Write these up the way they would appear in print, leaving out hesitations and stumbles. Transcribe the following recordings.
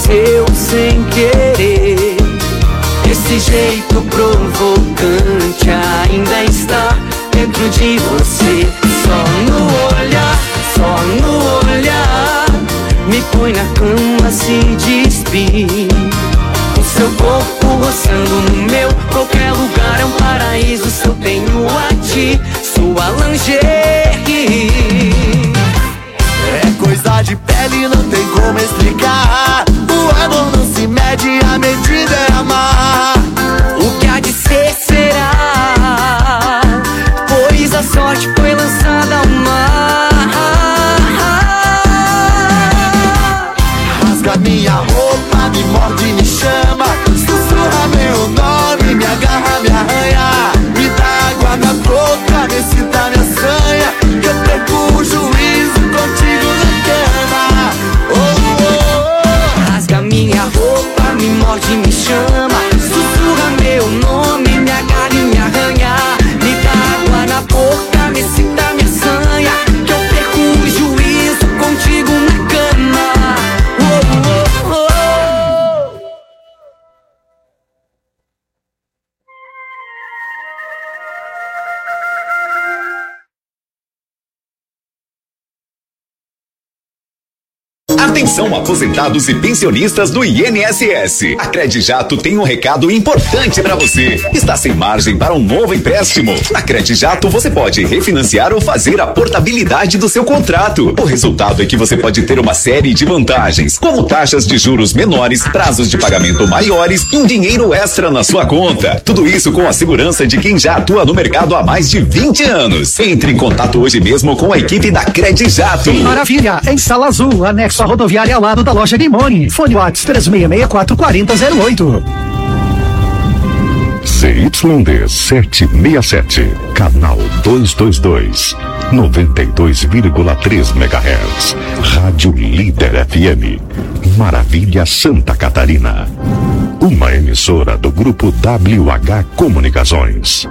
aconteceu sem querer. Esse jeito provocante ainda está dentro de você. Só no olhar, me põe na cama, se despir. O seu corpo roçando no meu, qualquer lugar é um paraíso se eu tenho a ti, sua lingerie. É coisa de pele, não tem como explicar. O amor não se mede, a medida é amar. O que há de ser será, pois a sorte foi lançada ao mar. Rasga minha roupa, me morde, me chama, sussurra meu nome, me agarra, me arranha, me dá água na boca, me excita, me assanha, que eu perco o juízo contigo na cama. Oh, oh, oh. Rasga minha roupa, me morde, me chama, sussurra meu nome, me agarra e me arranha, me dá água na boca, me excita, me assanha, que eu perco o juízo contigo na cama. Oh, oh, oh. Atenção, aposentados e pensionistas do INSS. A Credijato tem um recado importante para você. Está sem margem para um novo empréstimo? Na Credijato você pode refinanciar ou fazer a portabilidade do seu contrato. O resultado é que você pode ter uma série de vantagens, como taxas de juros menores, prazos de pagamento maiores e um dinheiro extra na sua conta. Tudo isso com a segurança de quem já atua no mercado há mais de 20 anos. Entre em contato hoje mesmo com a equipe da Credijato. Maravilha! Em Sala Azul, anexo à rodoviária ao lado da loja Limone. Fone WhatsApp 3664-4008. ZYD 767, canal 222, 92,3 MHz. Rádio Líder FM, Maravilha, Santa Catarina. Uma emissora do grupo WH Comunicações.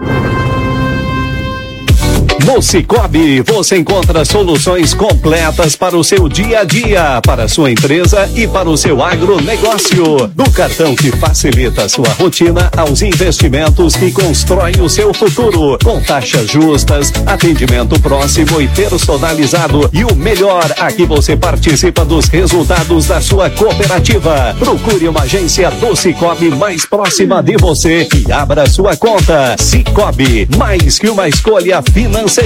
No Sicoob, você encontra soluções completas para o seu dia a dia, para a sua empresa e para o seu agronegócio. Do cartão que facilita a sua rotina aos investimentos que constroem o seu futuro. Com taxas justas, atendimento próximo e personalizado. E o melhor, aqui você participa dos resultados da sua cooperativa. Procure uma agência do Sicoob mais próxima de você e abra sua conta. Sicoob, mais que uma escolha financeira.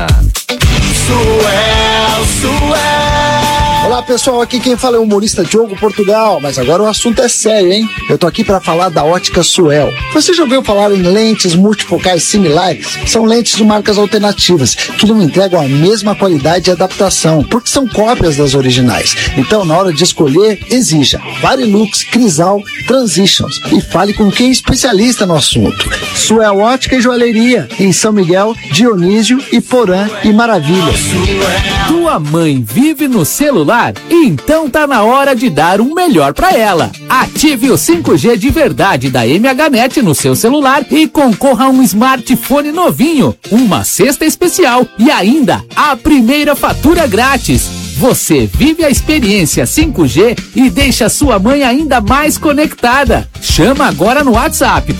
Olá pessoal, aqui quem fala é o humorista Diogo Portugal, mas agora o assunto é sério, hein? Eu tô aqui para falar da Ótica Suel. Você já ouviu falar em lentes multifocais similares? São lentes de marcas alternativas, que não entregam a mesma qualidade e adaptação, porque são cópias das originais. Então, na hora de escolher, exija Varilux, Crisal, Transitions e fale com quem é especialista no assunto. Suel Ótica e Joalheria, em São Miguel, Dionísio, Iporã e Maravilha. Tua mãe vive no celular? Então tá na hora de dar um melhor pra ela. Ative o 5G de verdade da MHNet no seu celular e concorra a um smartphone novinho, uma cesta especial e ainda a primeira fatura grátis. Você vive a experiência 5G e deixa sua mãe ainda mais conectada. Chama agora no WhatsApp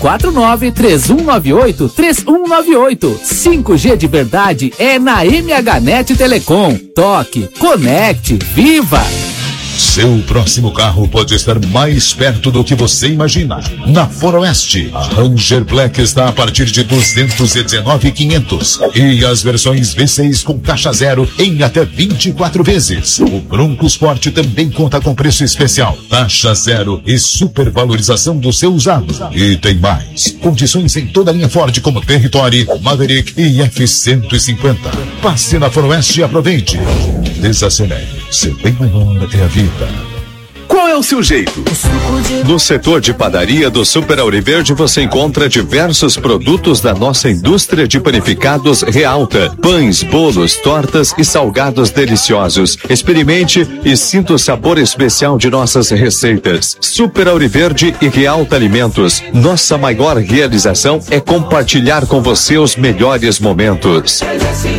4931983198. 5G de verdade é na MHNet Telecom. Toque, conecte, viva! Seu próximo carro pode estar mais perto do que você imagina. Na Foroeste, a Ranger Black está a partir de 219.500 e as versões V6 com taxa zero em até 24 vezes. O Bronco Sport também conta com preço especial, taxa zero e supervalorização do seu usado. E tem mais, condições em toda a linha Ford como Territory, Maverick e F-150. Passe na Foroeste e aproveite. Desacelere, seu bem maior é a vida. Qual é o seu jeito? No setor de padaria do Super Auriverde você encontra diversos produtos da nossa indústria de panificados Realta. Pães, bolos, tortas e salgados deliciosos. Experimente e sinta o sabor especial de nossas receitas. Super Auriverde e Realta Alimentos. Nossa maior realização é compartilhar com você os melhores momentos.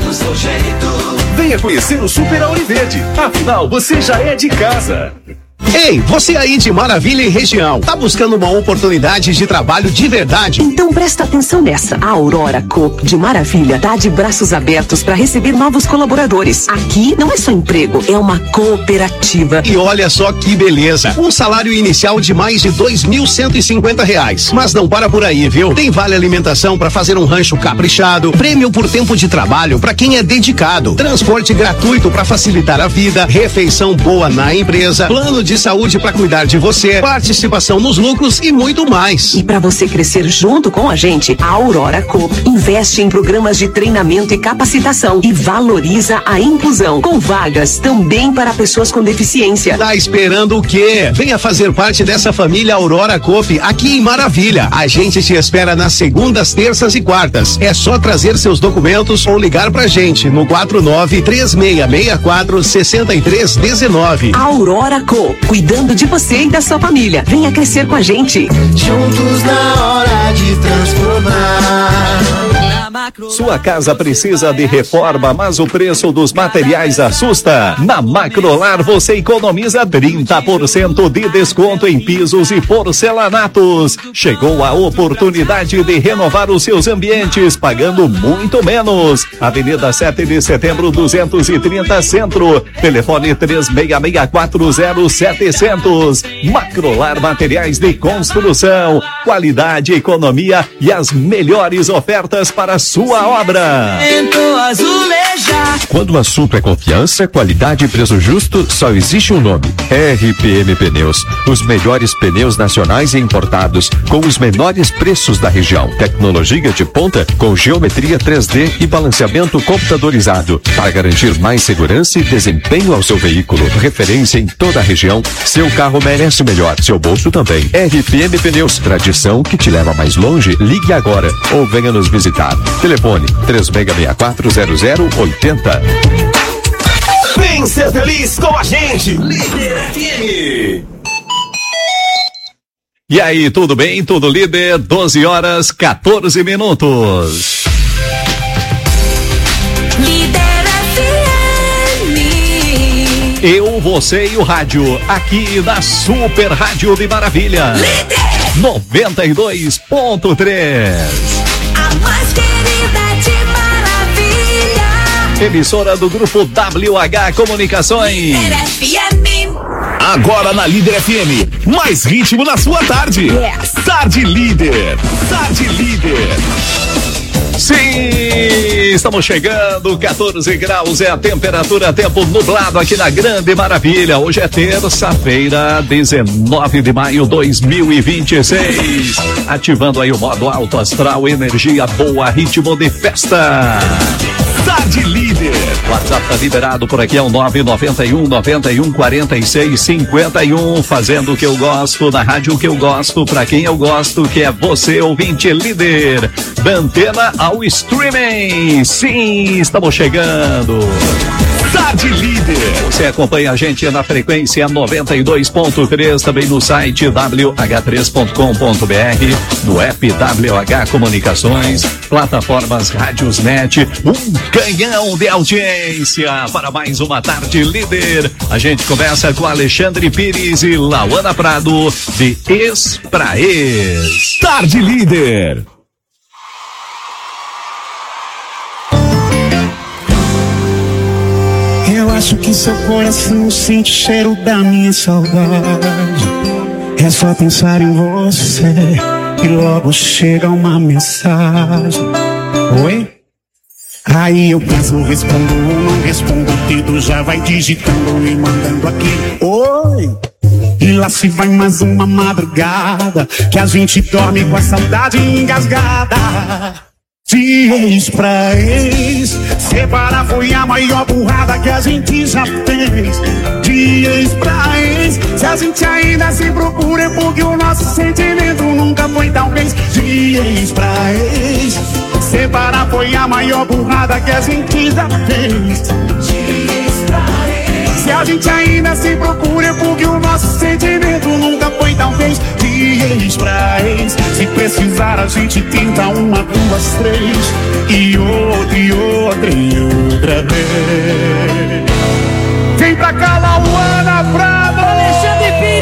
Venha conhecer o Super Auriverde. Afinal, você já é de casa. Ei, você aí de Maravilha e região, tá buscando uma oportunidade de trabalho de verdade? Então presta atenção nessa. A Aurora Coop de Maravilha tá de braços abertos para receber novos colaboradores. Aqui não é só emprego, é uma cooperativa. E olha só que beleza, um salário inicial de mais de R$2.150. Mas não para por aí, viu? Tem vale alimentação para fazer um rancho caprichado, prêmio por tempo de trabalho para quem é dedicado, transporte gratuito para facilitar a vida, refeição boa na empresa, plano de saúde para cuidar de você, participação nos lucros e muito mais. E para você crescer junto com a gente, a Aurora Coop investe em programas de treinamento e capacitação e valoriza a inclusão, com vagas também para pessoas com deficiência. Tá esperando o quê? Venha fazer parte dessa família Aurora Coop aqui em Maravilha. A gente te espera nas segundas, terças e quartas. É só trazer seus documentos ou ligar pra gente no 49-3664-6319. Aurora Coop, cuidando de você e da sua família. Venha crescer com a gente. Juntos na hora de transformar. Sua casa precisa de reforma, mas o preço dos materiais assusta? Na Macrolar você economiza 30% de desconto em pisos e porcelanatos. Chegou a oportunidade de renovar os seus ambientes pagando muito menos. Avenida 7 de Setembro 230 Centro. Telefone 36640700. Macrolar Materiais de Construção. Qualidade, economia e as melhores ofertas para sua obra. Quando o assunto é confiança, qualidade e preço justo, só existe um nome: RPM Pneus. Os melhores pneus nacionais e importados, com os menores preços da região. Tecnologia de ponta, com geometria 3D e balanceamento computadorizado, para garantir mais segurança e desempenho ao seu veículo. Referência em toda a região, seu carro merece o melhor, seu bolso também. RPM Pneus, tradição que te leva mais longe. Ligue agora ou venha nos visitar. Telefone 36640080. Vem ser feliz com a gente, Líder FM. E aí, tudo bem? Tudo líder? 12h14. Líder FM. Eu, você e o rádio, aqui na Super Rádio de Maravilha. Líder 92.3. A mais querida de Maravilha. Emissora do grupo WH Comunicações. Líder FM. Agora na Líder FM, mais ritmo na sua tarde. Yes. Tarde Líder. Tarde Líder. Sim, estamos chegando, 14 graus é a temperatura, tempo nublado aqui na Grande Maravilha. Hoje é terça-feira, 19 de maio 2026. Ativando aí o modo alto astral, energia boa, ritmo de festa. Tarde Líder. O WhatsApp tá liberado por aqui, é o 991-91-46-51. Fazendo o que eu gosto, na rádio que eu gosto, pra quem eu gosto, que é você, ouvinte líder. Da antena ao streaming. Sim, estamos chegando. Tarde Líder. Você acompanha a gente na frequência 92.3, também no site wh3.com.br, no app WH Comunicações, plataformas Rádiosnet, um canhão de audiência para mais uma Tarde Líder. A gente começa com Alexandre Pires e Lauana Prado, de Ex pra Ex. Tarde Líder. Eu acho que seu coração sente o cheiro da minha saudade. É só pensar em você e logo chega uma mensagem. Oi? Aí eu penso, respondo ou não respondo, o dedo já vai digitando e mandando aqui. Oi! E lá se vai mais uma madrugada que a gente dorme com a saudade engasgada. De ex pra ex, separar foi a maior burrada que a gente já fez. De ex pra ex, se a gente ainda se procura é porque o nosso sentimento nunca foi talvez. De ex pra ex, separar foi a maior burrada que a gente já fez. De ex pra ex, se a gente ainda se procura é porque o nosso sentimento nunca foi talvez. De ex pra ex, se precisar a gente tenta uma, duas, três, e outra, e outra, e outra vez. Vem pra cá, Lauana Prado! Alexandre Pires!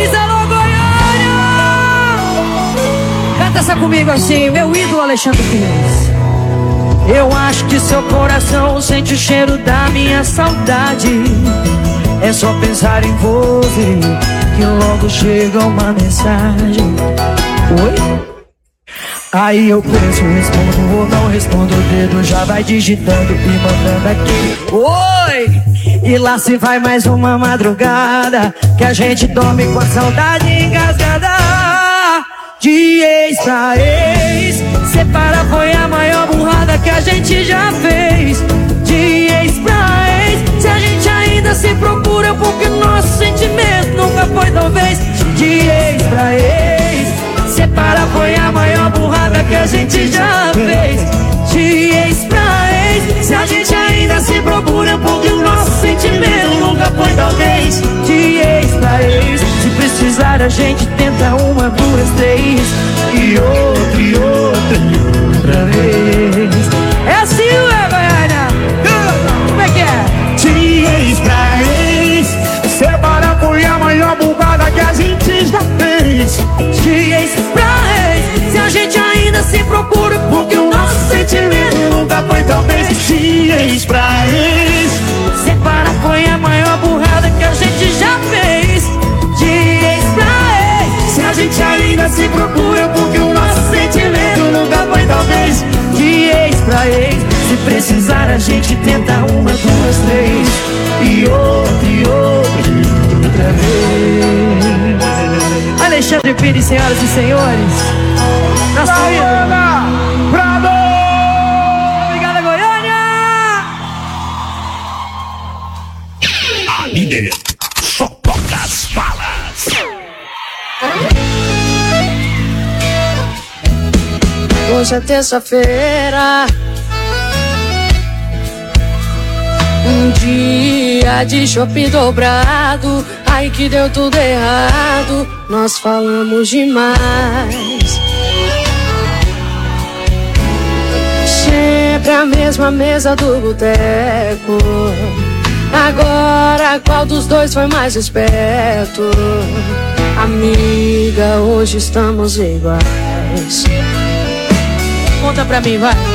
Pensa comigo assim, meu ídolo Alexandre Pires. Eu acho que seu coração sente o cheiro da minha saudade. É só pensar em você que logo chega uma mensagem. Oi? Aí eu penso, respondo ou não respondo, o dedo já vai digitando e mandando aqui. Oi! E lá se vai mais uma madrugada que a gente dorme com a saudade engasgada. De ex pra ex, separar foi a maior burrada que a gente já fez. De ex pra ex, se a gente ainda se procura porque nosso sentimento nunca foi talvez. De ex pra ex, separar foi a maior burrada que a gente já fez. De ex pra ex, se a gente ainda se procura porque o nosso sentimento nunca foi talvez. De ex pra ex, se precisar a gente tenta uma, duas, três e outra, e outra, e outra vez. É assim, ué, Goiânia? Como é que é? De ex pra ex, separar foi a maior bugada que a gente já fez. De ex pra ex, se a gente ainda se procura porque o nosso sentimento nunca foi talvez. De ex pra ex, separar foi a maior burrada que a gente já fez. De ex pra ex, se a gente ainda se procura porque o nosso sentimento nunca foi talvez. De ex pra ex, se precisar a gente tenta uma, duas, três e outra, e outra, e outra vez. Alexandre Pires, senhoras e senhores. Nosso ídolo. Bravo! Obrigada, Goiânia! A líder só toca as balas. Hoje é terça-feira, um dia de shopping dobrado. Ai que deu tudo errado, nós falamos demais. Sempre a mesma mesa do boteco. Agora qual dos dois foi mais esperto? Amiga, hoje estamos iguais. Conta pra mim, vai.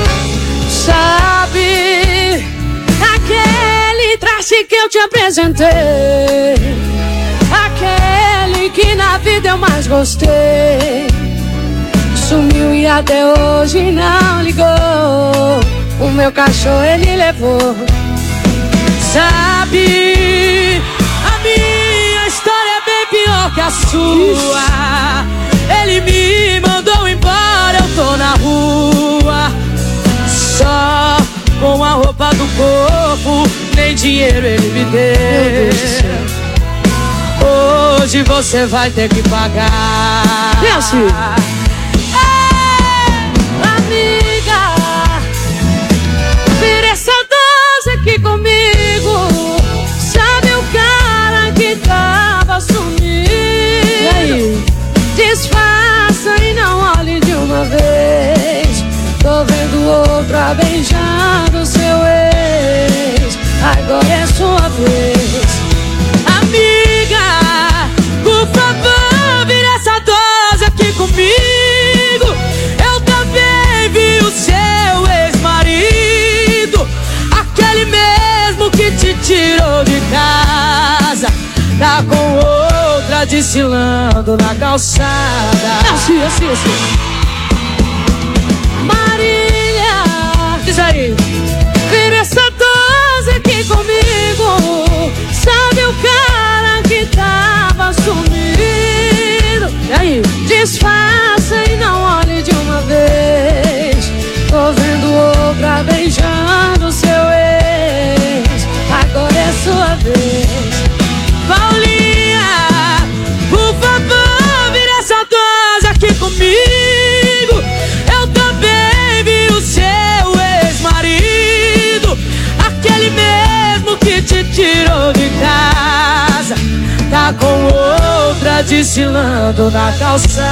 Sabe aquele traje que eu te apresentei, aquele que na vida eu mais gostei, sumiu e até hoje não ligou. O meu cachorro ele levou. Sabe, a minha história é bem pior que a sua. Ele me mandou embora, eu tô na rua, só com a roupa do corpo, nem dinheiro ele me deu. Hoje você vai ter que pagar. É assim. Amiga, vira essa dose aqui comigo. Sabe o cara que tava sumido? Disfarça e não olhe de uma vez. Tô vendo outra beijando seu ex. Agora é sua vez. Amiga, por favor, vira essa dose aqui comigo. Eu também vi o seu ex-marido, aquele mesmo que te tirou de casa, tá com outra desfilando na calçada. Assim, assim, assim. Marília, diz aí, vira essa dose aqui comigo. Sabe o cara que tava sumido? E aí? Disfarça e não olhe de uma vez. Tô vendo outra beijando seu ex. Agora é sua vez. Paulinha, por favor, vira essa dose aqui comigo. Eu também vi o seu ex-marido, aquele mesmo que te tirou de casa, tá com outra desfilando na calçada.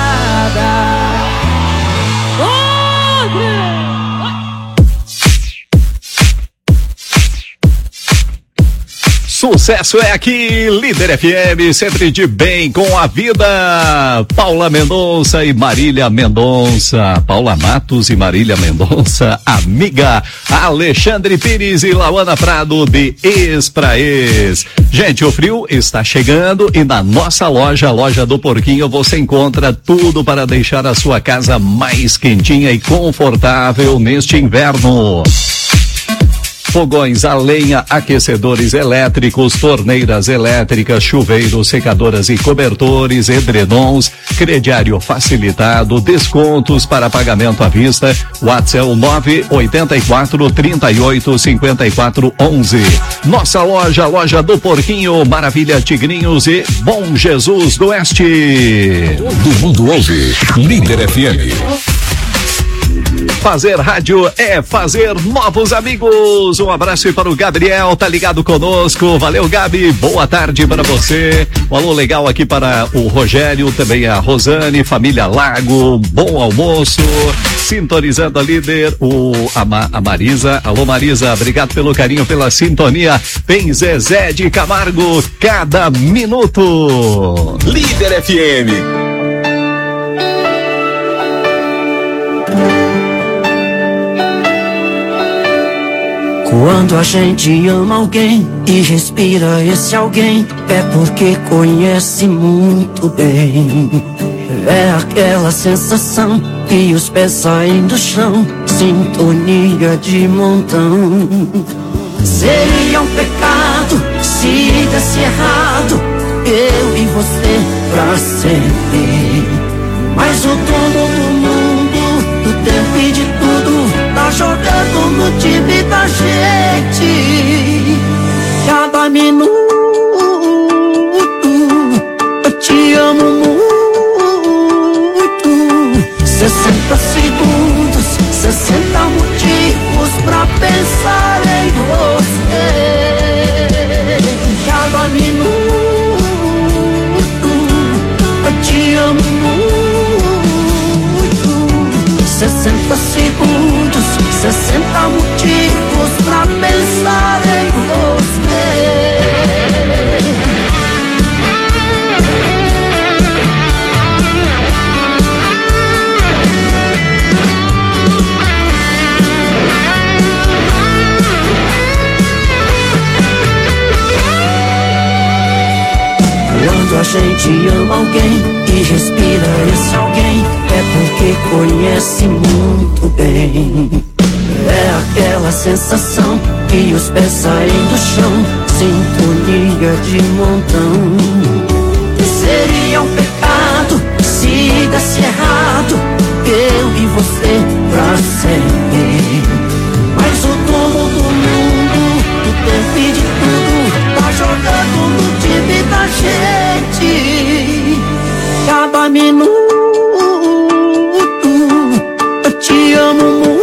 Sucesso é aqui, Líder FM, sempre de bem com a vida. Paula Mendonça e Marília Mendonça. Paula Matos e Marília Mendonça, amiga. Alexandre Pires e Lauana Prado, de Ex pra Ex. Gente, o frio está chegando e na nossa loja, a Loja do Porquinho, você encontra tudo para deixar a sua casa mais quentinha e confortável neste inverno. Fogões a lenha, aquecedores elétricos, torneiras elétricas, chuveiros, secadoras e cobertores, edredons, crediário facilitado, descontos para pagamento à vista. WhatsApp 984-38-54-11. Nossa loja, Loja do Porquinho, Maravilha Tigrinhos e Bom Jesus do Oeste. Todo mundo ouve Líder FM. Fazer rádio é fazer novos amigos. Um abraço aí para o Gabriel, tá ligado conosco. Valeu, Gabi. Boa tarde para você. Um alô legal aqui para o Rogério, também a Rosane, família Lago. Bom almoço. Sintonizando a Líder, a Marisa. Alô, Marisa, obrigado pelo carinho, pela sintonia. Tem Zezé de Camargo, cada minuto. Líder FM. Quando a gente ama alguém e respira esse alguém, é porque conhece muito bem. É aquela sensação que os pés saem do chão, sintonia de montão. Seria um pecado se desse errado, eu e você pra sempre. Mas o dono do mundo, do tempo e de tudo, tá jogando no time da gente. Cada minuto eu te amo muito. 60 segundos, 60 motivos pra pensar em você. Cada minuto eu te amo muito. 60 segundos, 60 motivos pra pensar em você. Quando a gente ama alguém e respira esse alguém, é porque conhece muito bem. É aquela sensação que os pés saem do chão, sintonia de montão. Seria um pecado se desse errado, eu e você pra sempre. Mas o dono do mundo, do tempo e de tudo, tá jogando no time da gente. Cada minuto eu te amo muito.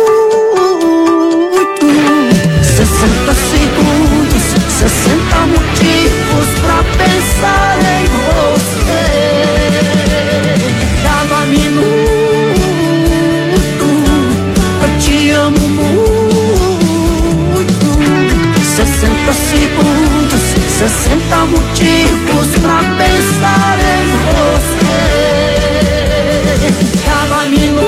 60 segundos, 60 motivos pra pensar em você. Cada minuto eu te amo muito. 60 segundos, 60 motivos pra pensar em você. Cada minuto.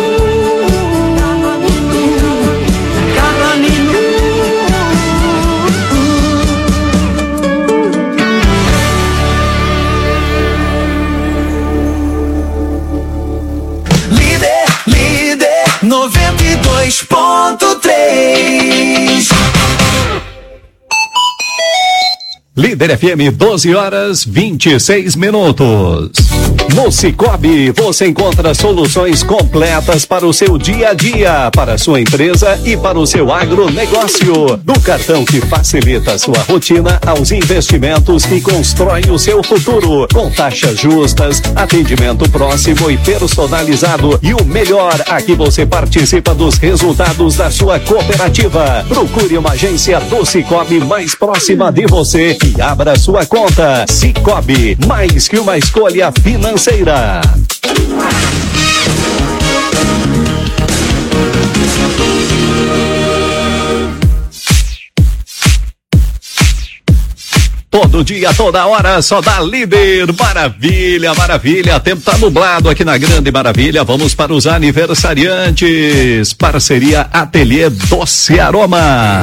Líder 92.3. Líder FM, 12h26. No Cicobi, você encontra soluções completas para o seu dia a dia, para a sua empresa e para o seu agronegócio. Do cartão que facilita a sua rotina aos investimentos que constroem o seu futuro. Com taxas justas, atendimento próximo e personalizado. E o melhor, aqui você participa dos resultados da sua cooperativa. Procure uma agência do Cicobi mais próxima de você e abra sua conta. Cicobi, mais que uma escolha financeira. Todo dia, toda hora, só dá líder. Maravilha, maravilha. Tempo tá nublado aqui na Grande Maravilha. Vamos para os aniversariantes. Parceria Ateliê Doce Aroma.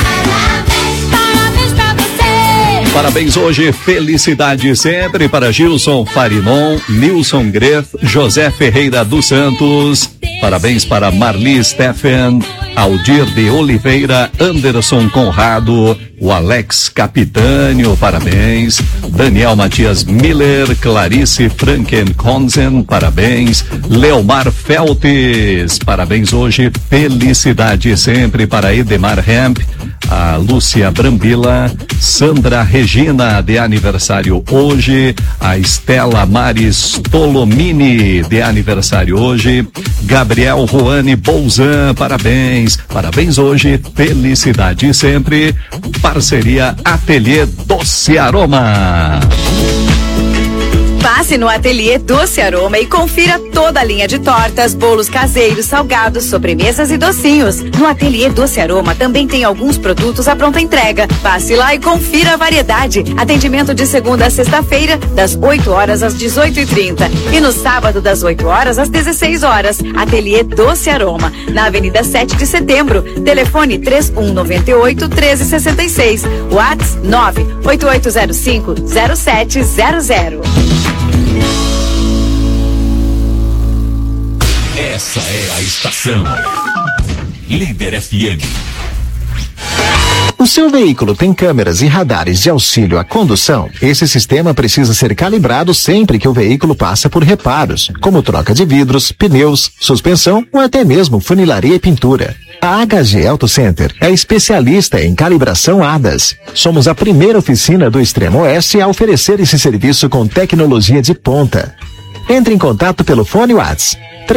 Parabéns hoje, felicidade sempre para Gilson Farinon, Nilson Greff, José Ferreira dos Santos. Parabéns para Marli Steffen, Aldir de Oliveira, Anderson Conrado, o Alex Capitânio, parabéns. Daniel Matias Miller, Clarice Frankenkonzen, parabéns. Leomar Feltes, parabéns hoje, felicidade sempre para Edemar Hemp, a Lúcia Brambila, Sandra Regina, de aniversário hoje, a Estela Maris Tolomini, de aniversário hoje, Gabriel Roane Bolzan, parabéns, parabéns hoje, felicidade sempre, parceria Ateliê Doce Aroma. Passe no Ateliê Doce Aroma e confira toda a linha de tortas, bolos caseiros, salgados, sobremesas e docinhos. No Ateliê Doce Aroma também tem alguns produtos à pronta entrega. Passe lá e confira a variedade. Atendimento de segunda a sexta-feira, das 8 horas às 18h30. E no sábado, das 8 horas às 16 horas. Ateliê Doce Aroma, na Avenida 7 de Setembro. Telefone 3198-1366. WhatsApp 98805-0700. Essa é a estação Líder FM. O seu veículo tem câmeras e radares de auxílio à condução? Esse sistema precisa ser calibrado sempre que o veículo passa por reparos, como troca de vidros, pneus, suspensão ou até mesmo funilaria e pintura. A HG Auto Center é especialista em calibração ADAS. Somos a primeira oficina do Extremo Oeste a oferecer esse serviço com tecnologia de ponta. Entre em contato pelo fone WhatsApp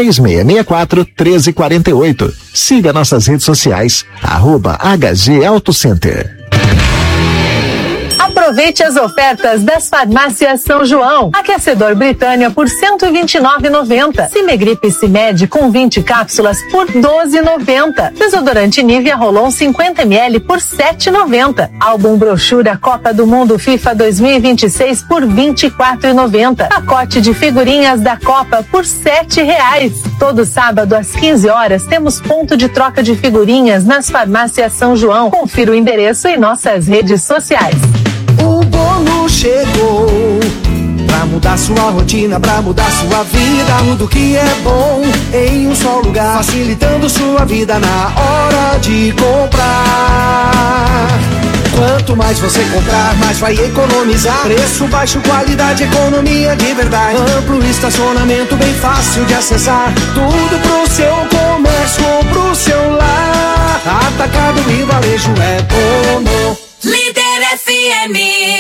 3664-1348. Siga nossas redes sociais, @HG Auto Center. Aproveite as ofertas das farmácias São João. Aquecedor Britânia por R$129,90. Cimegripe Cimed com 20 cápsulas por R$12,90. Desodorante Nivea Rolon 50ml por R$7,90. Álbum brochura Copa do Mundo FIFA 2026 por R$24,90. Pacote de figurinhas da Copa por R$7. Todo sábado às 15 horas temos ponto de troca de figurinhas nas farmácias São João. Confira o endereço em nossas redes sociais. O bolo chegou pra mudar sua rotina, pra mudar sua vida. Tudo que é bom em um só lugar, facilitando sua vida na hora de comprar. Quanto mais você comprar, mais vai economizar. Preço baixo, qualidade, economia de verdade. Amplo estacionamento, bem fácil de acessar. Tudo pro seu comércio ou pro seu lar. Atacado e varejo é bom. Líder FM.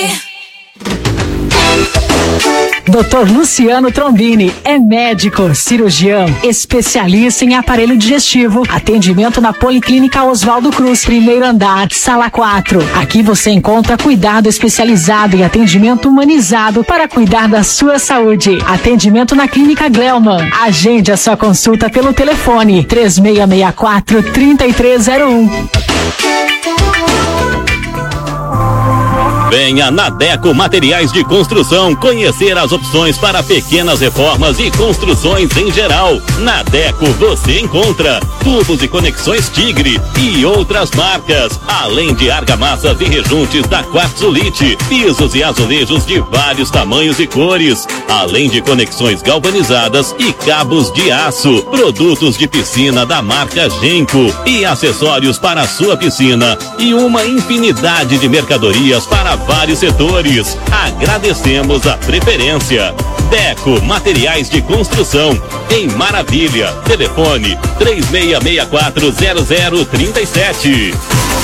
Dr. Luciano Trombini é médico, cirurgião, especialista em aparelho digestivo. Atendimento na Policlínica Oswaldo Cruz, primeiro andar, sala 4. Aqui você encontra cuidado especializado e atendimento humanizado para cuidar da sua saúde. Atendimento na Clínica Gleuman. Agende a sua consulta pelo telefone 3664-3301. Venha na Deco Materiais de Construção conhecer as opções para pequenas reformas e construções em geral. Na Deco você encontra tubos e conexões Tigre e outras marcas, além de argamassas e rejuntes da Quartzolite, pisos e azulejos de vários tamanhos e cores, além de conexões galvanizadas e cabos de aço, produtos de piscina da marca Genco e acessórios para a sua piscina e uma infinidade de mercadorias para vários setores. Agradecemos a preferência. Deco Materiais de Construção, em Maravilha. Telefone 36640037.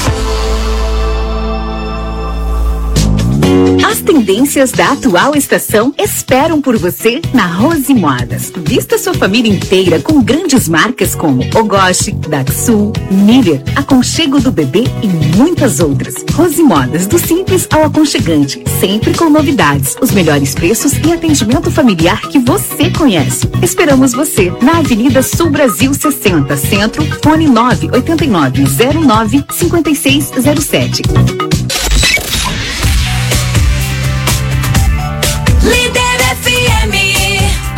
As tendências da atual estação esperam por você na Rose Modas. Vista sua família inteira com grandes marcas como Ogoshi, Daxul, Miller, Aconchego do Bebê e muitas outras. Rose Modas, do simples ao aconchegante, sempre com novidades, os melhores preços e atendimento familiar que você conhece. Esperamos você na Avenida Sul Brasil 60, Centro, fone 989095607.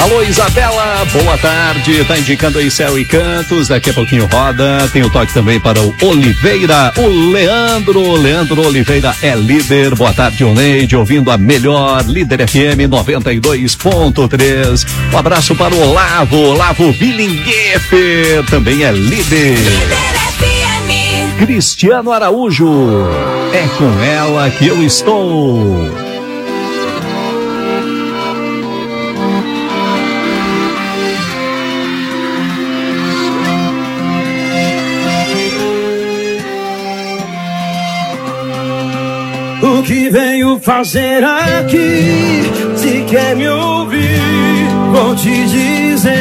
Alô, Isabela, boa tarde. Tá indicando aí Céu e Cantos. Daqui a pouquinho roda. Tem o toque também para o Oliveira, o Leandro. Leandro Oliveira é líder. Boa tarde, Oneide, ouvindo a melhor Líder FM 92.3. Um abraço para o Olavo Billinguefer, também é líder. Cristiano Araújo, é com ela que eu estou. O que venho fazer aqui? Se quer me ouvir, vou te dizer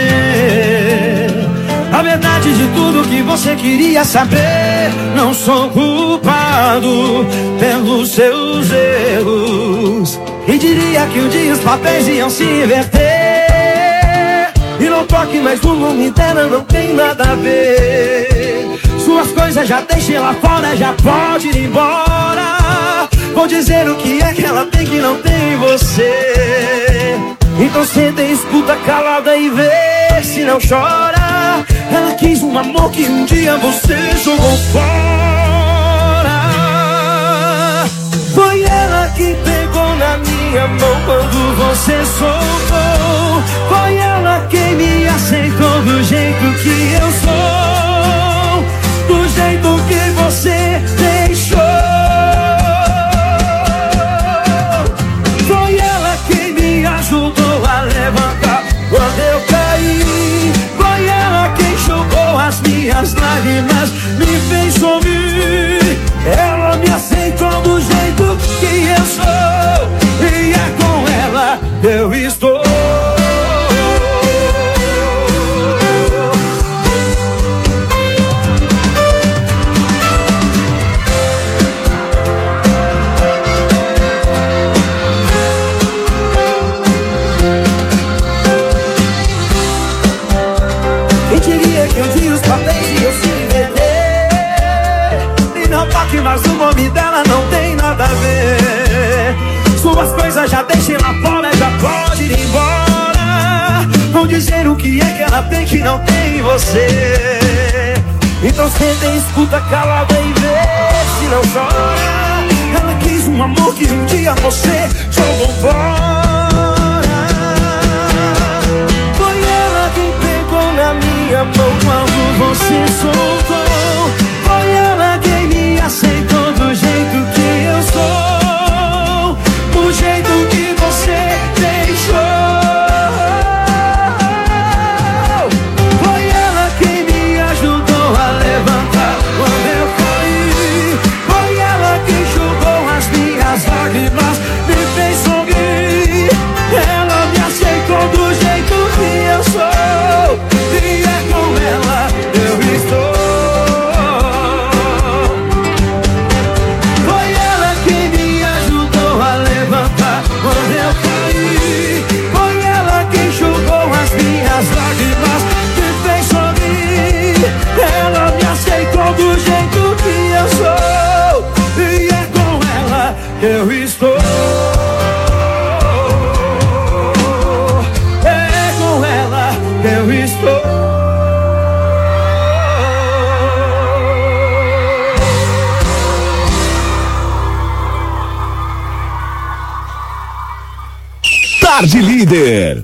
a verdade de tudo que você queria saber. Não sou culpado pelos seus erros, e diria que um dia os papéis iam se inverter. E não toque mais no nome dela, não tem nada a ver. Suas coisas já deixei lá fora, já pode ir embora. Vou dizer o que é que ela tem que não tem você. Então senta e escuta calada e vê se não chora. Ela quis um amor que um dia você jogou fora. Foi ela que pegou na minha mão quando você soltou. Foi ela quem me aceitou do jeito que eu sou, do jeito que você deixou. Ajudou a levantar quando eu caí. Foi ela quem enxugou as minhas lágrimas, me fez sorrir. Ela me aceitou do jeito que eu sou, e é com ela eu estou. Mas o nome dela não tem nada a ver. Suas coisas já deixei lá fora, já pode ir embora. Vão dizer o que é que ela tem que não tem em você. Então senta e escuta calada e vê se não chora. Ela quis um amor que um dia você jogou fora. Foi ela quem pegou na minha mão quando você soltou. Foi ela quem me aceitou do jeito que eu sou, do jeito que você deixou. Foi ela quem me ajudou a levantar quando eu caí. Foi ela que enxugou as minhas lágrimas, me fez sorrir. Ela me aceitou do jeito que eu sou, e é com ela eu estou. Ela me aceitou do jeito que eu sou, e é com ela eu estou. É com ela eu estou. Tarde Líder.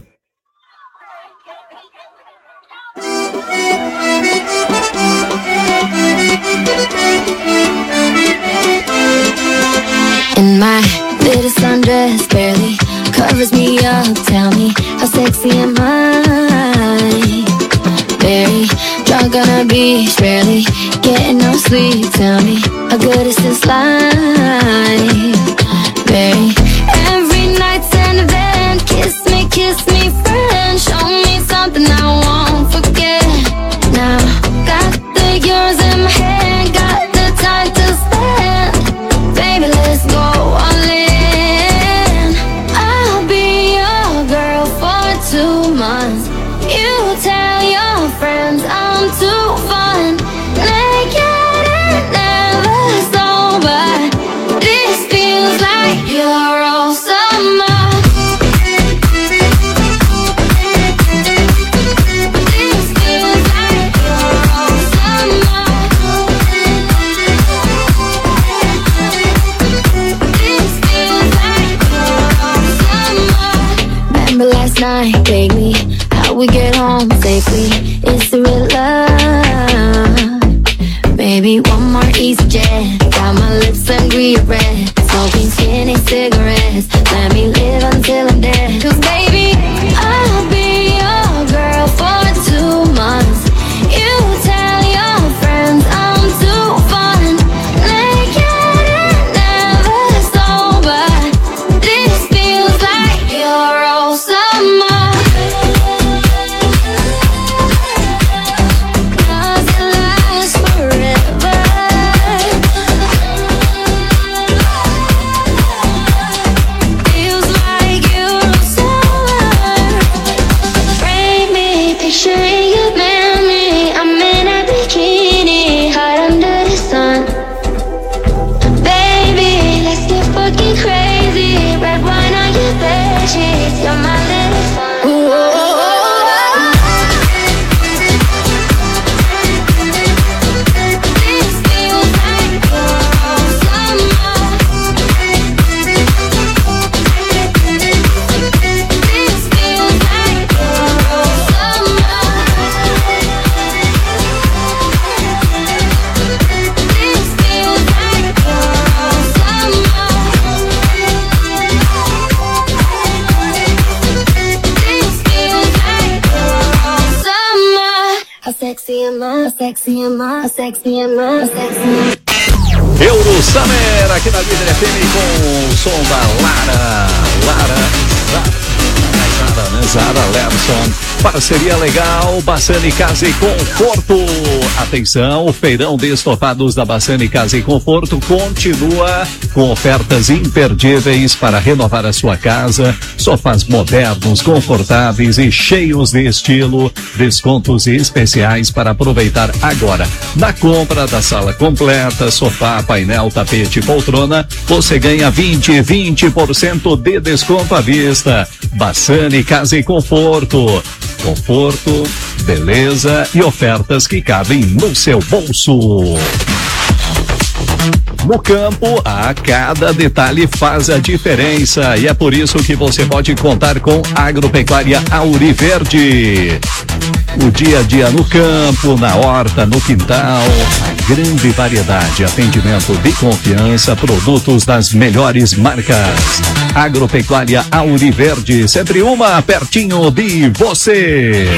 In my little sundress barely covers me up. Tell me, how sexy am I? Very drunk on a beach, barely getting no sleep. Tell me, how good is this life? Very every night's an event. Kiss me, friend. Show me something I won't forget. Now, got the yours in my hand, got the time to spend. Baby, let's go all in. I'll be your girl for 2 months. You tell your friends I'm too fun. Naked and never sober. This feels like you're all summer. last night. Take me how we get home safely. It's the real love. Maybe one more EasyJet. Got my lips angry red. Smoking skinny cigarettes. Let me live until I'm dead. 'Cause baby, I'll be your girl for 2 months. You tell your friends I'm too fun. Naked and never sober. This feels like your old summer. Eurosummer aqui na Líder FM com o som da Zara Lerson. Parceria legal, Bassani Casa e Conforto. Atenção, o feirão de estofados da Bassani Casa e Conforto continua com ofertas imperdíveis para renovar a sua casa. Sofás modernos, confortáveis e cheios de estilo. Descontos especiais para aproveitar agora. Na compra da sala completa, sofá, painel, tapete e poltrona, você ganha 20% de desconto à vista. Bassani Casa e Conforto. Conforto, beleza e ofertas que cabem no seu bolso. No campo, a cada detalhe faz a diferença e é por isso que você pode contar com Agropecuária Auriverde. O dia a dia no campo, na horta, no quintal, a grande variedade, atendimento de confiança, produtos das melhores marcas. Agropecuária Auriverde, sempre uma pertinho de você.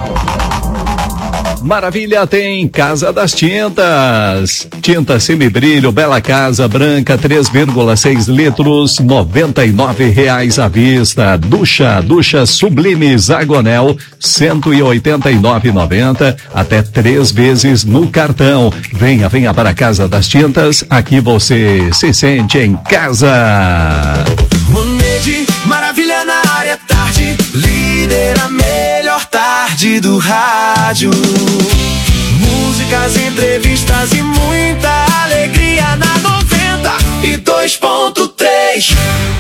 Maravilha tem Casa das Tintas. Tinta semibrilho, Bela Casa, branca, 3,6 litros, R$99 à vista. Ducha Sublime Zagonel, R$189,90, até 3 vezes no cartão. Venha para a Casa das Tintas, aqui você se sente em casa. Monede, maravilha na área, tarde, líder, a melhor tarde do rádio. Músicas, entrevistas e muita alegria na 92.3.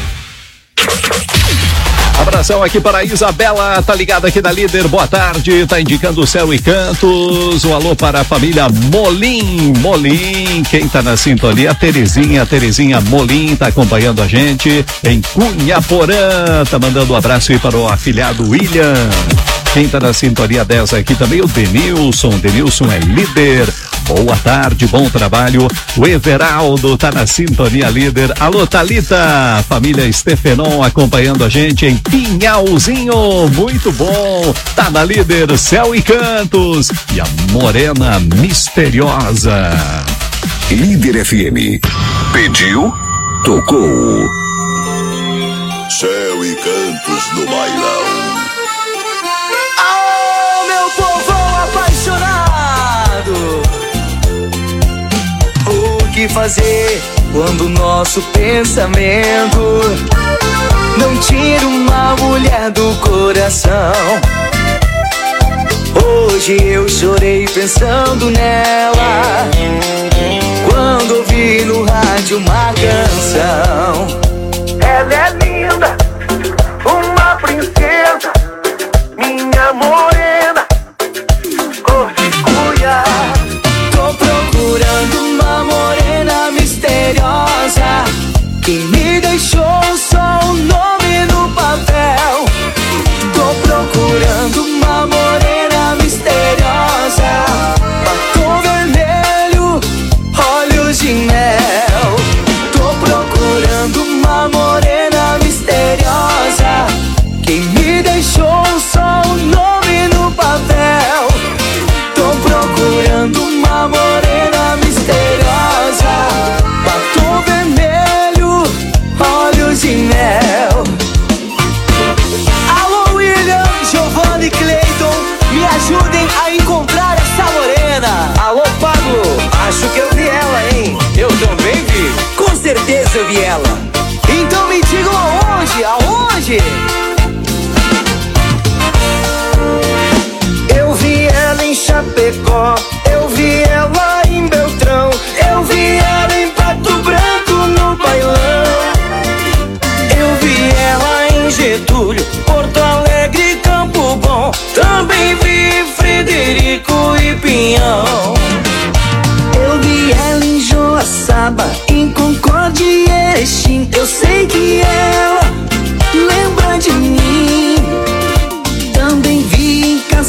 Abração aqui para a Isabela, tá ligada aqui na Líder, boa tarde, tá indicando Céu e Cantos. Um alô para a família Molim, quem tá na sintonia? A Terezinha Molim tá acompanhando a gente em Cunhaporã, tá mandando um abraço aí para o afilhado William. Quem tá na sintonia 10 aqui também, o Denilson é líder. Boa tarde, bom trabalho. O Everaldo tá na sintonia líder. Alô, Thalita, família Stefenon acompanhando a gente em Pinhalzinho. Muito bom. Tá na líder, Céu e Cantos. E a Morena Misteriosa. Líder FM. Pediu, tocou. Céu e Cantos no bailão. O que fazer quando o nosso pensamento não tira uma mulher do coração? Hoje eu chorei pensando nela, quando ouvi no rádio uma canção. Ela é linda, uma princesa, minha morena, cor de cuia. Tô procurando uma morena misteriosa que me deixou só um nome no papel. Tô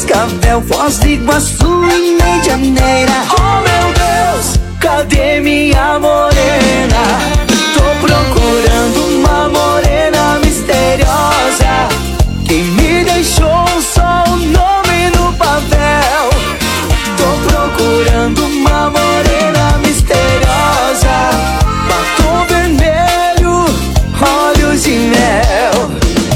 Cascavel, Foz do Iguaçu e Medianeira. Oh meu Deus, cadê minha morena? Tô procurando uma morena misteriosa que me deixou só o nome no papel. Tô procurando uma morena misteriosa, batom vermelho, olhos de mel.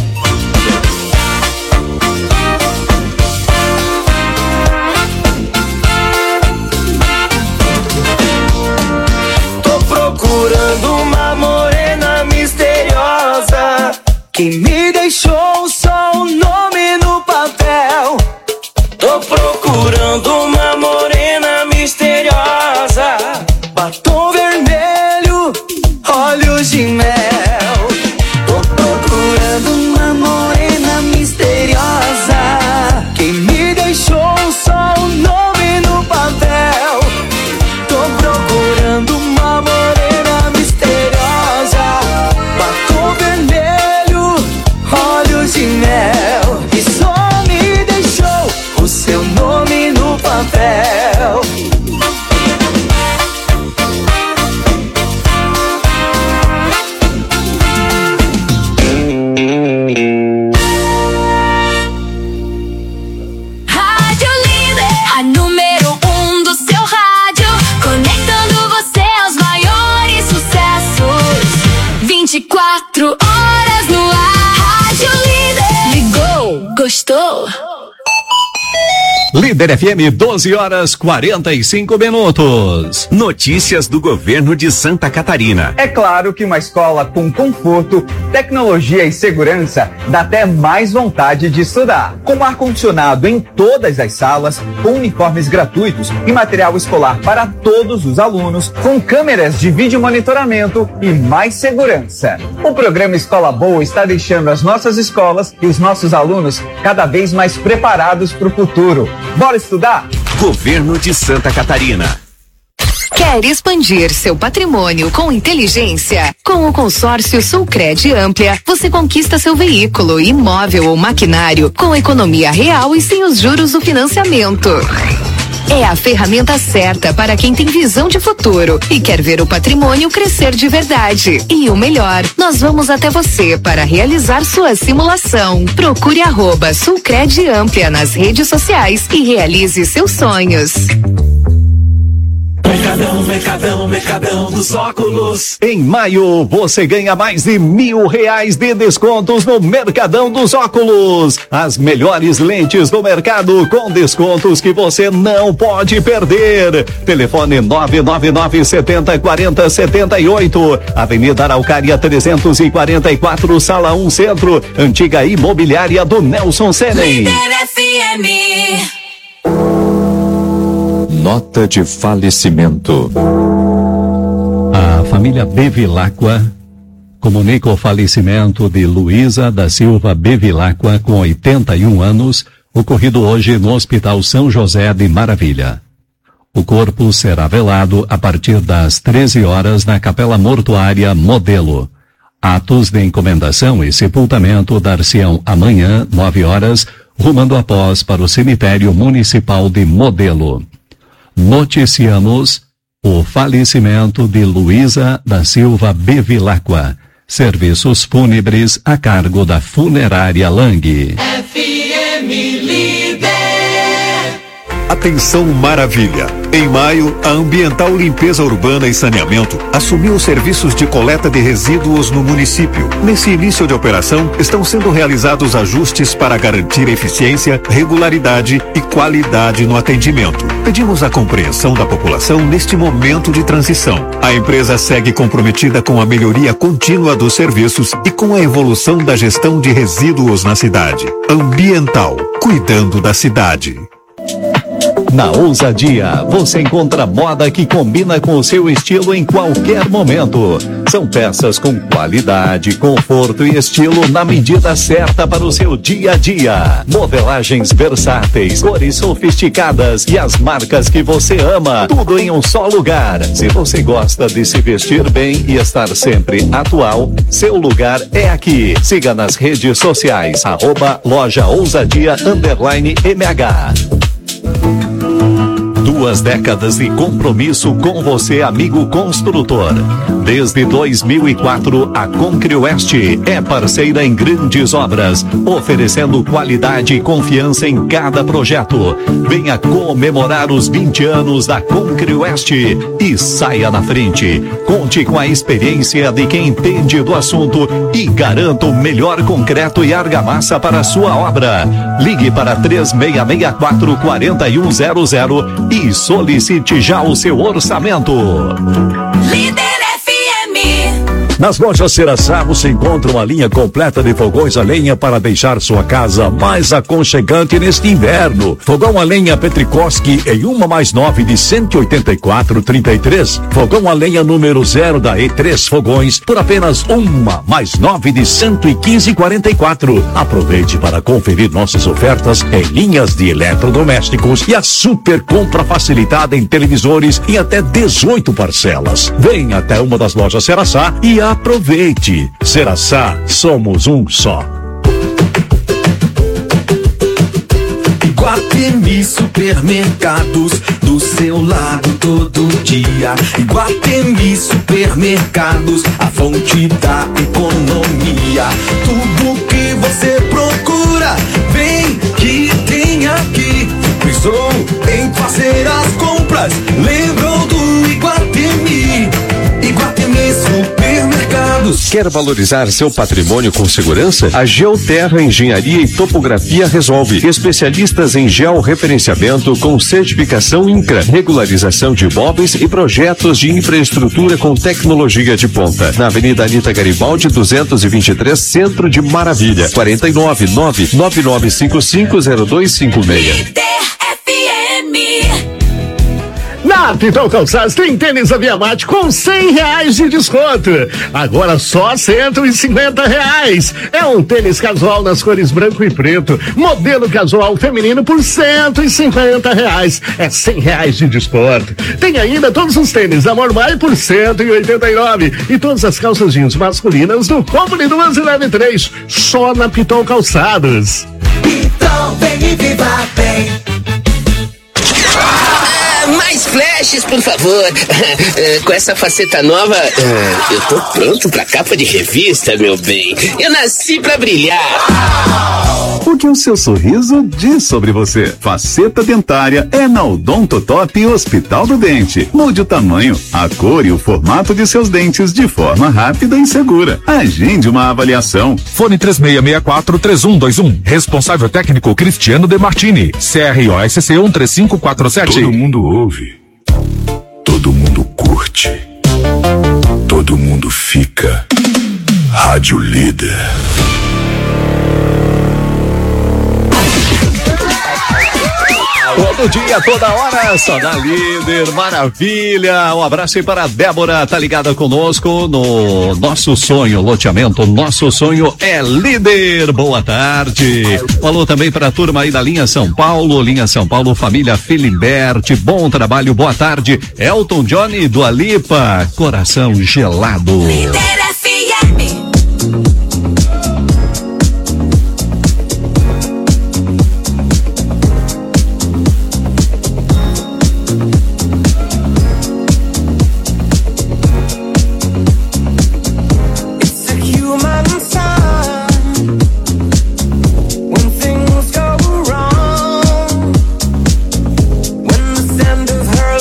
Tô procurando uma morena misteriosa que me deixou só o nome no papel. Tô procurando uma morena misteriosa, batom vermelho, olhos de mel. Tô procurando uma morena misteriosa que me deixou só o nome no papel. Tô procurando uma morena misteriosa, batom vermelho, olhos de mel. E só me deixou o seu nome no papel. Rádio Líder, a número 1 do seu rádio, conectando você aos maiores sucessos. 24 horas no ar. Rádio Líder. Ligou, gostou? Líder FM, 12 horas 45 minutos. Notícias do governo de Santa Catarina. É claro que uma escola com conforto, tecnologia e segurança dá até mais vontade de estudar. Com ar-condicionado em todas as salas, com uniformes gratuitos e material escolar para todos os alunos, com câmeras de vídeo monitoramento e mais segurança. O programa Escola Boa está deixando as nossas escolas e os nossos alunos cada vez mais preparados para o futuro. Bora estudar? Governo de Santa Catarina. Quer expandir seu patrimônio com inteligência? Com o consórcio Sulcred Amplia, você conquista seu veículo, imóvel ou maquinário com economia real e sem os juros do financiamento. É a ferramenta certa para quem tem visão de futuro e quer ver o patrimônio crescer de verdade. E o melhor, nós vamos até você para realizar sua simulação. Procure @Sulcred Amplia nas redes sociais e realize seus sonhos. Mercadão dos óculos. Em maio, você ganha mais de R$1.000 de descontos no Mercadão dos Óculos. As melhores lentes do mercado com descontos que você não pode perder. Telefone 999 70 40 78. Avenida Araucária 344, Sala 1 Centro. Antiga Imobiliária do Nelson Senen. Líder FM. Nota de falecimento. A família Bevilacqua comunica o falecimento de Luísa da Silva Bevilacqua, com 81 anos, ocorrido hoje no Hospital São José de Maravilha. O corpo será velado a partir das 13 horas na Capela Mortuária Modelo. Atos de encomendação e sepultamento dar-se-ão amanhã, 9 horas, rumando após para o Cemitério Municipal de Modelo. Noticiamos o falecimento de Luísa da Silva Bevilacqua. Serviços fúnebres a cargo da Funerária Lang. FM Líder. Atenção Maravilha! Em maio, a Ambiental Limpeza Urbana e Saneamento assumiu os serviços de coleta de resíduos no município. Nesse início de operação, estão sendo realizados ajustes para garantir eficiência, regularidade e qualidade no atendimento. Pedimos a compreensão da população neste momento de transição. A empresa segue comprometida com a melhoria contínua dos serviços e com a evolução da gestão de resíduos na cidade. Ambiental, cuidando da cidade. Na Ousadia, você encontra moda que combina com o seu estilo em qualquer momento. São peças com qualidade, conforto e estilo na medida certa para o seu dia a dia. Modelagens versáteis, cores sofisticadas e as marcas que você ama. Tudo em um só lugar. Se você gosta de se vestir bem e estar sempre atual, seu lugar é aqui. Siga nas redes sociais, @lojaousadia_MH. 2 décadas de compromisso com você, amigo construtor. Desde 2004, a Concreoeste é parceira em grandes obras, oferecendo qualidade e confiança em cada projeto. Venha comemorar os 20 anos da Concreoeste e saia na frente. Conte com a experiência de quem entende do assunto e garanta o melhor concreto e argamassa para a sua obra. Ligue para 3664-4100 e solicite já o seu orçamento. Líder FM. Nas lojas Ceraçá você encontra uma linha completa de fogões a lenha para deixar sua casa mais aconchegante neste inverno. Fogão a lenha Petrikoski em 1+9 de 184,33. Fogão a lenha número 0 da E3 Fogões por apenas 1+9 de 115,44. Aproveite para conferir nossas ofertas em linhas de eletrodomésticos e a super compra facilitada em televisores em até 18 parcelas. Venha até uma das lojas Ceraçá e aproveite. Ceraçá, somos um só. Iguatemi Supermercados, do seu lado todo dia. Iguatemi Supermercados, a fonte da economia. Tudo que você procura, vem que tem aqui. Pensou em fazer as compras, lembrou do Iguatemi. Iguatemi Supermercados. Quer valorizar seu patrimônio com segurança? A Geoterra Engenharia e Topografia resolve. Especialistas em georreferenciamento com certificação INCRA, regularização de imóveis e projetos de infraestrutura com tecnologia de ponta. Na Avenida Anita Garibaldi, 223, Centro de Maravilha. 499-9955-0256. Na Pitol Calçados tem tênis Aviamate com R$100 de desconto. Agora só R$150. É um tênis casual nas cores branco e preto. Modelo casual feminino por R$150. É R$100 de desconto. Tem ainda todos os tênis da Mormai por R$189. E todas as calças jeans masculinas do Company 1293. Só na Pitol Calçados. Então vem e viva bem. Mais flashes, por favor. Com essa faceta nova, eu tô pronto pra capa de revista, meu bem. Eu nasci pra brilhar. O que o seu sorriso diz sobre você? Faceta dentária é na Odontotop Hospital do Dente. Mude o tamanho, a cor e o formato de seus dentes de forma rápida e segura. Agende uma avaliação. Fone 3664-3121. Responsável técnico Cristiano De Martini. CROSC 13547. Todo mundo ouve. Todo mundo curte. Todo mundo fica. Rádio Líder. Todo dia, toda hora, só na Líder, maravilha. Um abraço aí para a Débora, tá ligada conosco no Nosso Sonho Loteamento. Nosso sonho é Líder. Boa tarde. Falou também para a turma aí da Linha São Paulo, família Filiberti. Bom trabalho, boa tarde. Elton Johnny do Alipa, coração gelado. Líder FM.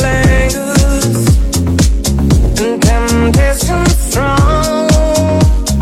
Strong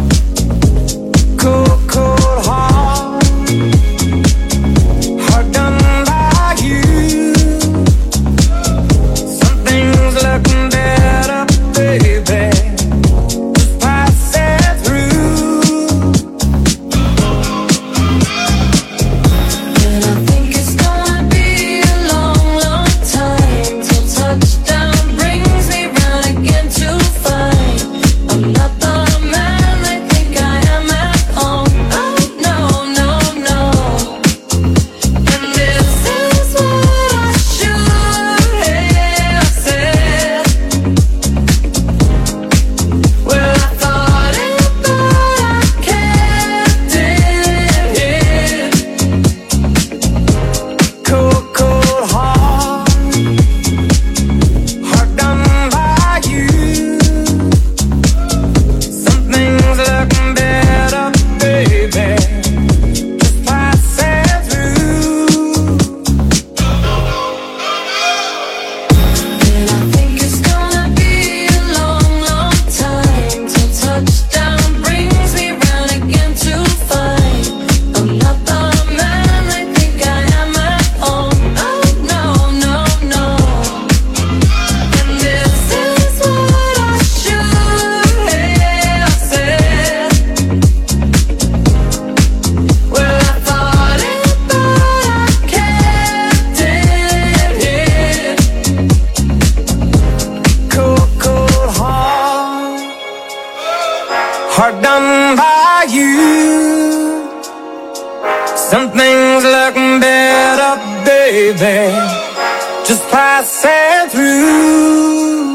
baby, just passing through.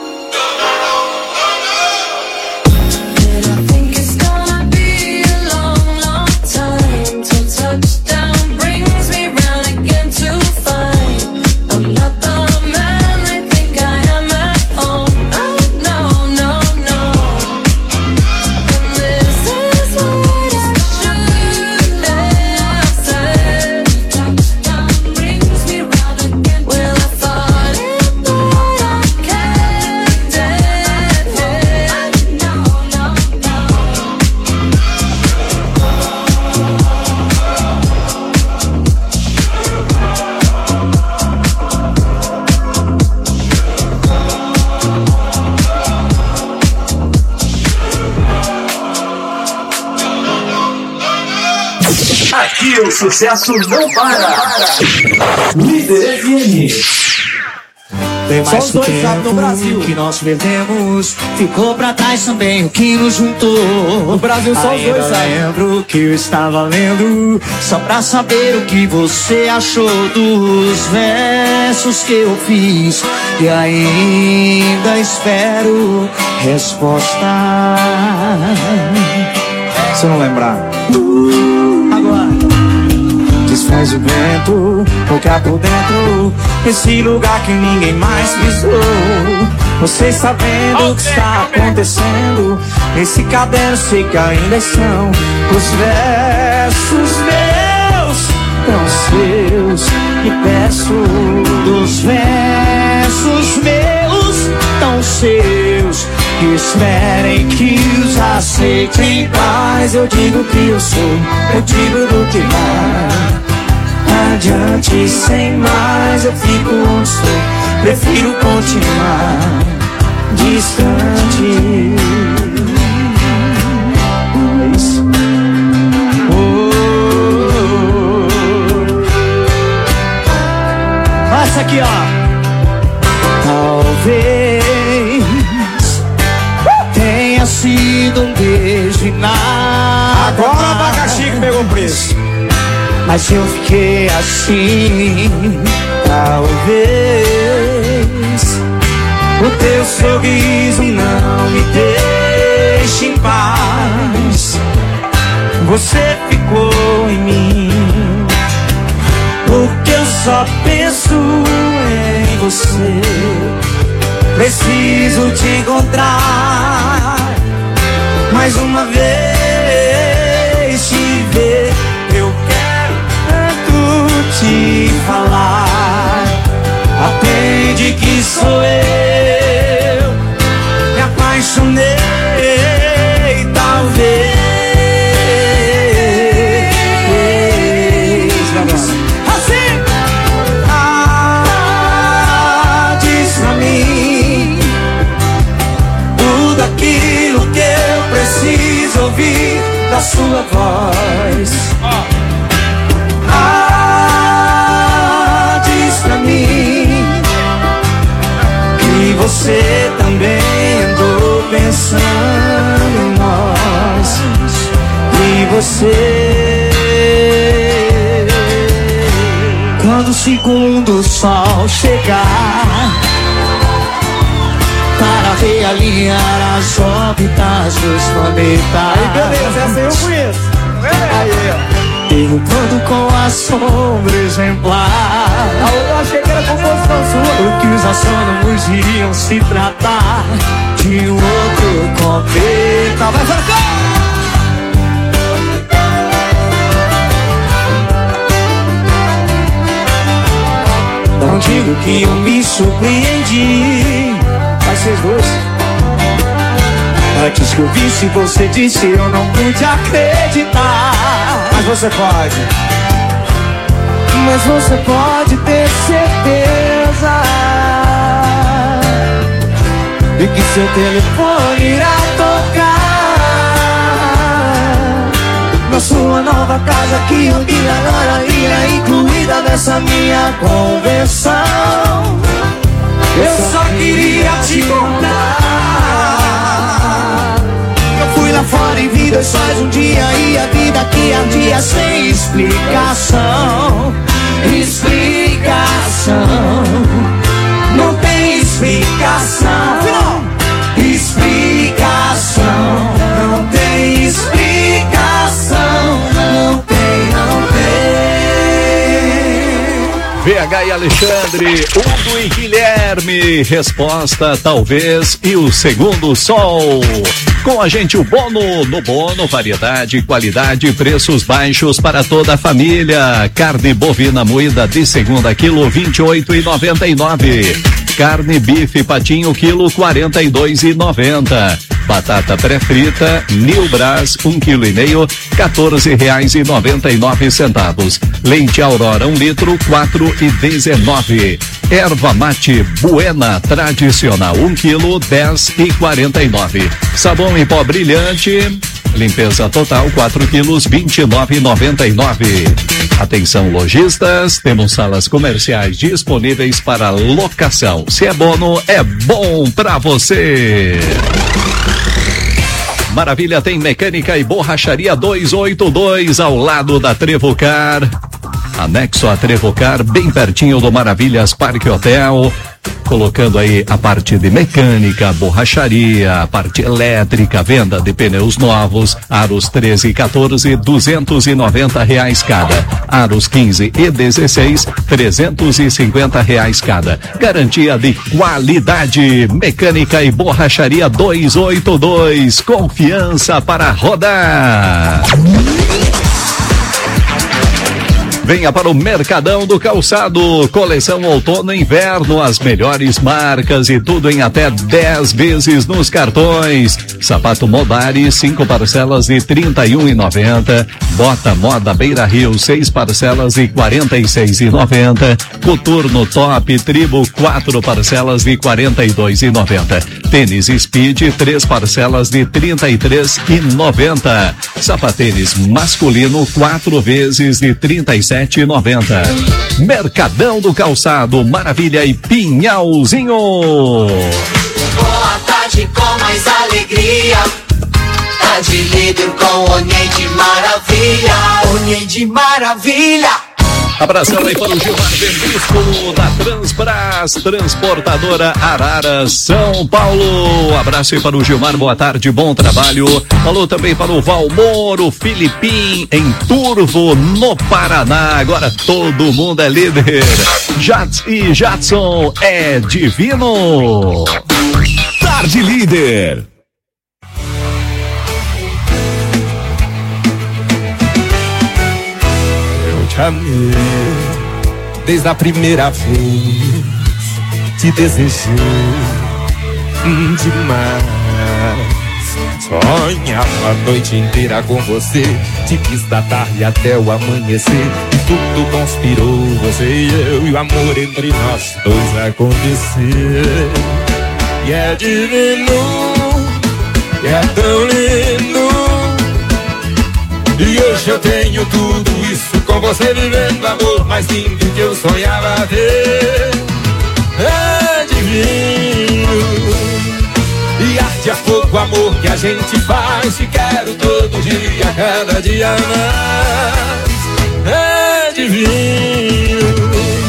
Aqui o sucesso não para. Líder FM. Tem mais só os dois sabe no Brasil que nós perdemos. Ficou pra trás também o que nos juntou. No Brasil só os dois sabem. Lembro que eu estava lendo só pra saber o que você achou dos versos que eu fiz. E ainda espero resposta. Se eu não lembrar agora. Desfaz o vento, tocar por dentro esse lugar que ninguém mais pisou. Vocês sabendo o que está acontecendo, esse caderno sei que ainda são os versos meus, tão seus. E peço dos versos meus, tão seus, que esperem que os aceitem em paz. Eu digo que eu sou, eu digo do que vai. Adiante sem mais, eu fico onde estou. Prefiro continuar distante. Passa aqui, ó. Talvez tenha sido um beijo e nada. Agora o abacaxi que pegou o preço. Mas eu fiquei assim. Talvez o teu sorriso não me deixe em paz. Você ficou em mim, porque eu só penso em você. Preciso te encontrar mais uma vez, te ver. Eu quero tanto te falar. Atende que sou eu, me apaixonei, talvez. Assim, diz pra mim tudo aquilo que eu preciso ouvir da sua voz. Diz pra mim que você também andou pensando em nós. E você, quando o segundo sol chegar para realinhar as órbitas dos planetas. Aí beleza, essa eu conheço. Aí, ó. Derrubando com a sombra exemplar. Eu achei que era composição sua. O que os astrônomos iriam se tratar de um outro cometa. Vai pra cá! Não digo que eu me surpreendi. Vai ser dois. Antes que eu visse você disse eu não pude acreditar. Mas você pode. Mas você pode ter certeza de que seu telefone irá tocar na sua nova casa, que um dia agora irá incluída nessa minha conversão. Eu só queria te contar. Eu fui lá fora e vi dois sóis um dia, e a vida que ardia sem explicação. Explicação. Explicação, não tem explicação, não tem. VH e Alexandre, Hugo e Guilherme, resposta talvez e o segundo sol. Com a gente o Bono, no Bono, variedade, qualidade, preços baixos para toda a família. Carne bovina moída de segunda quilo, 28,99. Carne bife patinho quilo, 42,90. Batata pré-frita New Brás, 1,5 kg, R$14,99. Leite Aurora, 1 litro, 4,19. Erva mate Buena tradicional, 1 kg, 10,49. Sabão em pó brilhante, limpeza total, 4 quilos, 29,99. Atenção lojistas, temos salas comerciais disponíveis para locação. Se é Bono, é bom pra você. Maravilha tem mecânica e borracharia 282 ao lado da Trevocar. Anexo a Trevocar, bem pertinho do Maravilhas Parque Hotel. Colocando aí a parte de mecânica, borracharia, a parte elétrica, venda de pneus novos, aros 13 e 14, R$290 cada. Aros 15 e 16, R$350 cada. Garantia de qualidade, mecânica e borracharia 282, confiança para rodar. Venha para o Mercadão do Calçado, coleção outono e inverno, as melhores marcas e tudo em até 10 vezes nos cartões. Sapato Modari, 5 parcelas de R$31,90. Bota Moda Beira Rio, 6 parcelas de R$46,90. Coturno Top Tribo, 4 parcelas de R$42,90. Tênis Speed, 3 parcelas de R$33,90. Sapatênis masculino, 4 vezes de R$37,90. Mercadão do Calçado, Maravilha e Pinhalzinho. Boa tarde com mais alegria. Tá de líder com Onhem de Maravilha. Onhem de Maravilha. Abração aí para o Gilmar Bendisco da Transbras, transportadora Araras, São Paulo. Abraço aí para o Gilmar, boa tarde, bom trabalho. Falou também para o Valmoro Filipim em Turvo, no Paraná. Agora todo mundo é líder. Jats e Jatson é divino. Tarde Líder. Amei, desde a primeira vez te desejei demais. Sonhava a noite inteira com você, te quis da tarde até o amanhecer. E tudo conspirou, você e eu, e o amor entre nós dois acontecer. E é divino, e é tão lindo. E hoje eu tenho tudo isso com você, vivendo amor mais lindo que eu sonhava ter. É divino. E arte é fogo, amor que a gente faz. Te quero todo dia, cada dia mais. É divino.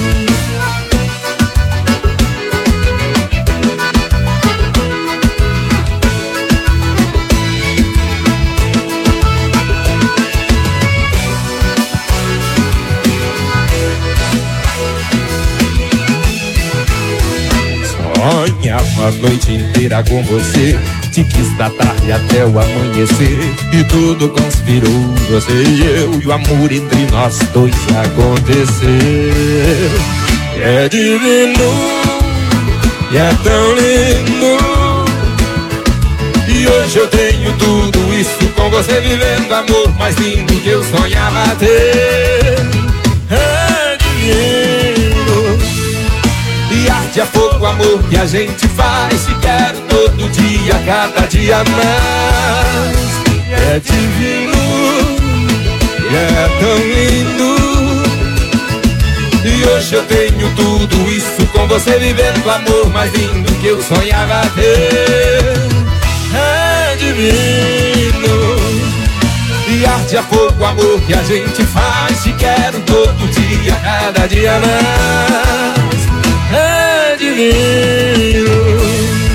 Sonhava a noite inteira com você, te quis da tarde até o amanhecer. E tudo conspirou, você e eu, e o amor entre nós dois acontecer. É divino, e é tão lindo. E hoje eu tenho tudo isso com você, vivendo amor mais lindo que eu sonhava ter. É divino. E arte é fogo, amor que a gente faz. Te quero todo dia, cada dia mais. É divino, e é tão lindo. E hoje eu tenho tudo isso com você, vivendo o amor mais lindo que eu sonhava ter. É divino. E arte é fogo, amor que a gente faz. Te quero todo dia, cada dia mais. É divino.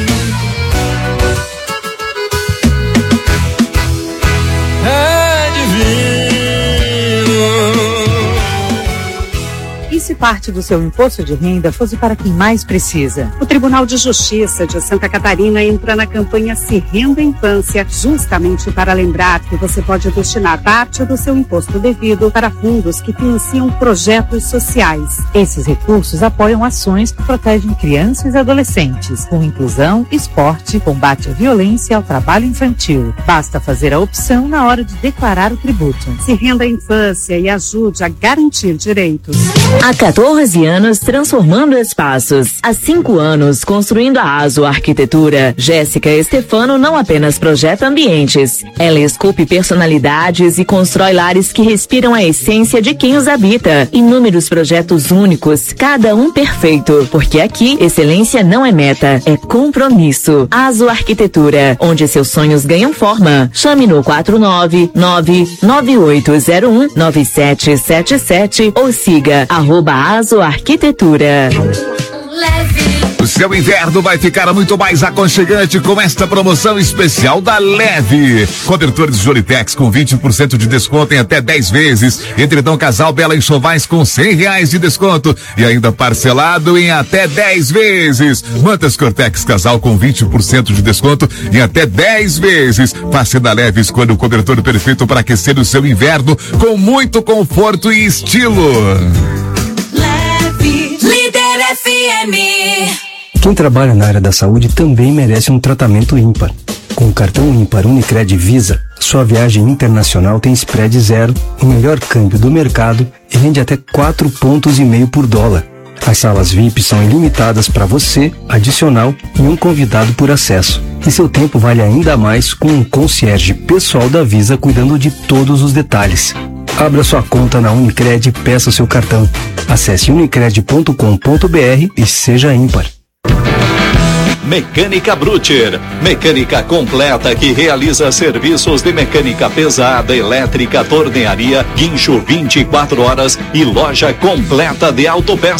E se parte do seu imposto de renda fosse para quem mais precisa? O Tribunal de Justiça de Santa Catarina entra na campanha Se Renda Infância, justamente para lembrar que você pode destinar parte do seu imposto devido para fundos que financiam projetos sociais. Esses recursos apoiam ações que protegem crianças e adolescentes, com inclusão, esporte, combate à violência e ao trabalho infantil. Basta fazer a opção na hora de declarar o tributo. Se renda a infância e ajude a garantir direitos. Há 14 anos transformando espaços. Há 5 anos construindo a ASO Arquitetura. Jéssica Estefano não apenas projeta ambientes. Ela esculpe personalidades e constrói lares que respiram a essência de quem os habita. Inúmeros projetos únicos, cada um perfeito. Porque aqui, excelência não é meta, é compromisso. ASO Arquitetura, onde seus sonhos ganham forma. Chame no 499-9801-9777 ou siga @ASO Arquitetura. O seu inverno vai ficar muito mais aconchegante com esta promoção especial da Leve. Cobertores Jolitex com 20% de desconto em até 10 vezes. Edredom Casal Bela Enxovais com R$100 de desconto e ainda parcelado em até 10 vezes. Mantas Cortex Casal com 20% de desconto em até 10 vezes. Passe da Leve, escolha o cobertor perfeito para aquecer o seu inverno com muito conforto e estilo. Leve, Líder FM. Quem trabalha na área da saúde também merece um tratamento ímpar. Com o cartão ímpar Unicred Visa, sua viagem internacional tem spread zero, o melhor câmbio do mercado e rende até 4,5 pontos por dólar. As salas VIP são ilimitadas para você, adicional e um convidado por acesso. E seu tempo vale ainda mais com um concierge pessoal da Visa cuidando de todos os detalhes. Abra sua conta na Unicred e peça seu cartão. Acesse unicred.com.br e seja ímpar. Mecânica Brucher, mecânica completa que realiza serviços de mecânica pesada, elétrica, tornearia, guincho 24 horas e loja completa de autopeças.